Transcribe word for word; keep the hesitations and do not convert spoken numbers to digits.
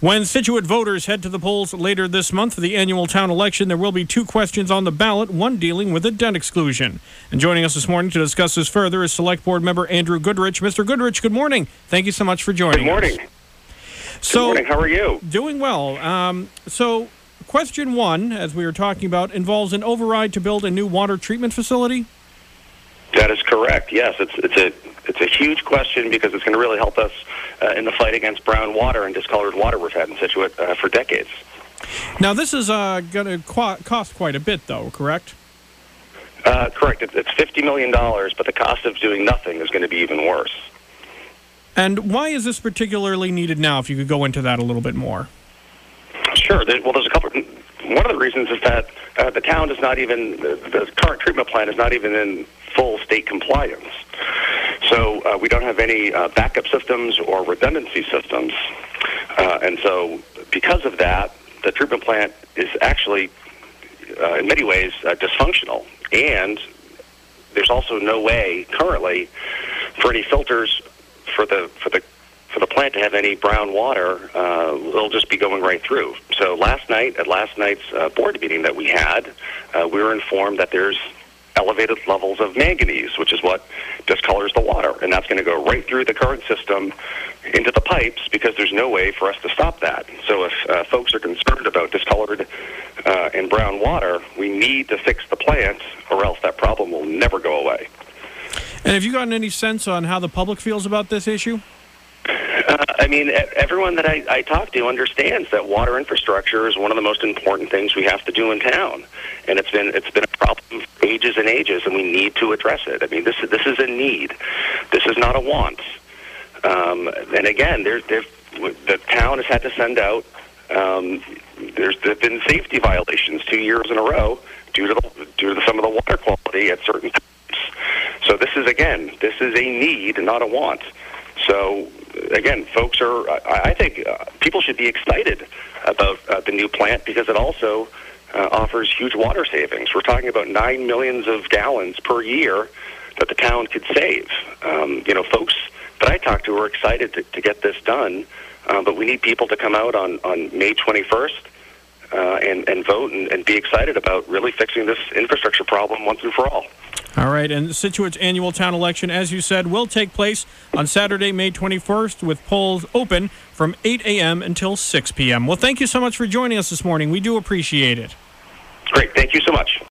When Scituate voters head to the polls later this month for the annual town election, there will be two questions on the ballot, one dealing with a debt exclusion. And joining us this morning to discuss this further is Select Board Member Andrew Goodrich. Mister Goodrich, good morning. Thank you so much for joining us. Good morning. us. So, good morning. How are you? Doing well. Um, so, question one, as we were talking about, involves an override to build a new water treatment facility? That is correct. Yes, it's it's a it's a huge question because it's going to really help us uh, in the fight against brown water and discolored water we've had in Scituate uh, for decades. Now, this is uh, going to qu- cost quite a bit, though, correct? Uh, correct. It's fifty million dollars, but the cost of doing nothing is going to be even worse. And why is this particularly needed now, if you could go into that a little bit more? Sure. There, well, there's a couple. One of the reasons is that uh, the town is not even, the, the current treatment plant is not even in full state compliance. So uh, we don't have any uh, backup systems or redundancy systems. Uh, and so because of that, the treatment plant is actually, uh, in many ways, uh, dysfunctional. And there's also no way currently for any filters for the for the for the plant to have any brown water. Uh, it'll just be going right through. So last night, at last night's uh, board meeting that we had, uh, we were informed that there's elevated levels of manganese, which is what discolors the water, and that's going to go right through the current system into the pipes because there's no way for us to stop that. So if uh, folks are concerned about discolored uh, and brown water, we need to fix the plant or else that problem will never go away. And have you gotten any sense on how the public feels about this issue? Uh, I mean, everyone that I, I talk to understands that water infrastructure is one of the most important things we have to do in town, and it's been it's been a problem for ages and ages, and we need to address it. I mean, this this is a need. This is not a want. Um, and again, there's there, the town has had to send out. Um, there's there have been safety violations two years in a row due to the, due to some of the water quality at certain times. So this is again, this is a need, not a want. So, again, folks are, I, I think uh, people should be excited about uh, the new plant because it also uh, offers huge water savings. We're talking about nine millions of gallons per year that the town could save. Um, you know, folks that I talk to are excited to, to get this done, uh, but we need people to come out on, on May twenty-first uh, and, and vote and, and be excited about really fixing this infrastructure problem once and for all. All right, and Scituate's annual town election, as you said, will take place on Saturday, May twenty-first, with polls open from eight a.m. until six p.m. Well, thank you so much for joining us this morning. We do appreciate it. Great. Thank you so much.